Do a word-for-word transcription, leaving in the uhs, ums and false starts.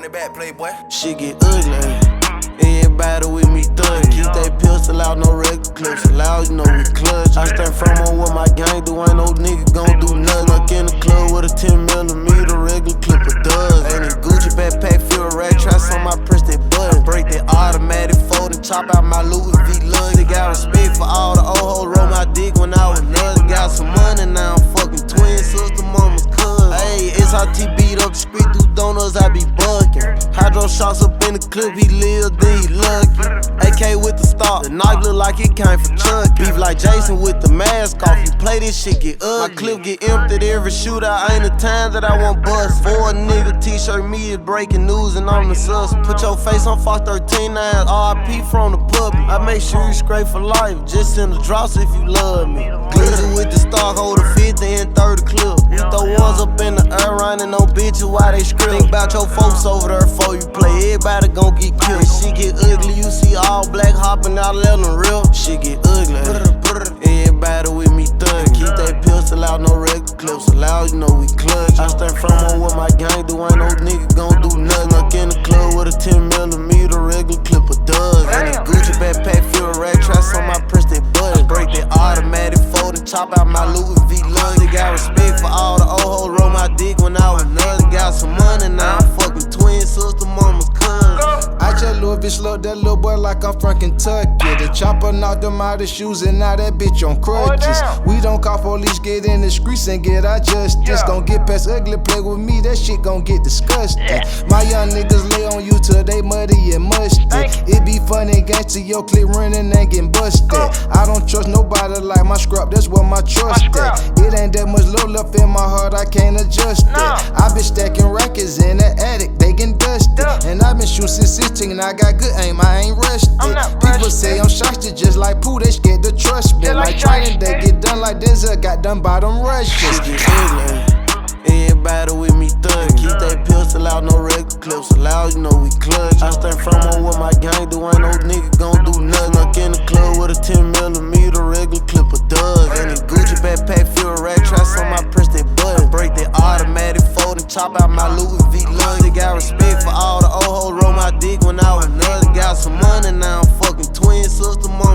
it back, playboy. Shit get ugly. Everybody with me thug. Keep that pistol out, no regular clips allowed, you know we clutch. I stand firm on what my gang do, ain't no nigga gon' do nothing. Up in the club with a ten millimeter regular clip of does. Ain't a Gucci backpack, feel rat traps on my press that button. Break that automatic fold and chop out my Louis V lugs. They got respect for all the old hoes, roll my dick when I was nuts. Got some money now, I'm fucking twin sister, mama's cousin. Hey, S R T beat up the street through donuts, I be bucking. Hydro shots up in the clip, he live, then he lucky. A K with the star, the knife look like it came from Chuck. Beef like Jason with the mask off, you play this shit get ugly. My clip get emptied every shootout, ain't the time that I want bust. For a nigga t-shirt, me is breaking news and I'm the sus. Put your face on Fox thirteen, now R I P from the public. I make sure you scrape for life, just send the drops if you love me. Glizzy with the stock, hold a fifty and thirty clip. We throw ones up in the air, running on bitches while they script. Think about your folks over there before you play, everybody gon' get killed. Shit get ugly, you see all black hopping out, let them real. Shit get ugly. Everybody with me thug. Keep that pistol out, no regular clips allowed, you know we clutch. I stand firm on what my gang do, ain't no nigga gon' do nothing. Up in the club with a ten millimeter regular clip of does. And a Gucci backpack, feel rat traps on my press that button. Break that automatic fold and chop out my Louis V lugs. They got respect for all the old hoes, roll my dick when I was nuts. Got some money now, I'm fucking twin sister, mama's cousin. I just Louis V slugged that little boy like I'm from Kentucky. The chopper knocked him out of shoes and now that bitch on crutches. We don't call police, get in the streets and get our justice. Don't get past ugly, play with me, that shit gon' get disgusting. My young niggas lay on you till they muddy and musty. It be fun and gangsta, your clip running and getting busted. I don't trust nobody like my scrap, that's where my trust at. It ain't that much low left in my heart, I can't adjust it. I been stacking rackets in the attic, they getting dusted. And I been shooting since sixteen and I got good aim, I ain't rushed it. People say I'm shysty just like Pooh, they scared to trust me. Like training, they get done like Denzel, got done by them rushes. Everybody with me thug. Keep that pistol out, no regular clips allowed, you know we clutch. I stand firm on what my gang do, ain't no nigga gon' do nothing. Up in the club with a ten millimeter regular clip of does. And a Gucci backpack, feel rat traps on my press that button. Break that automatic fold and chop out my Louis V lugs. They got respect for all the old hoes, roll my dick when I was nuts. Got some money now, I'm fucking twin sister,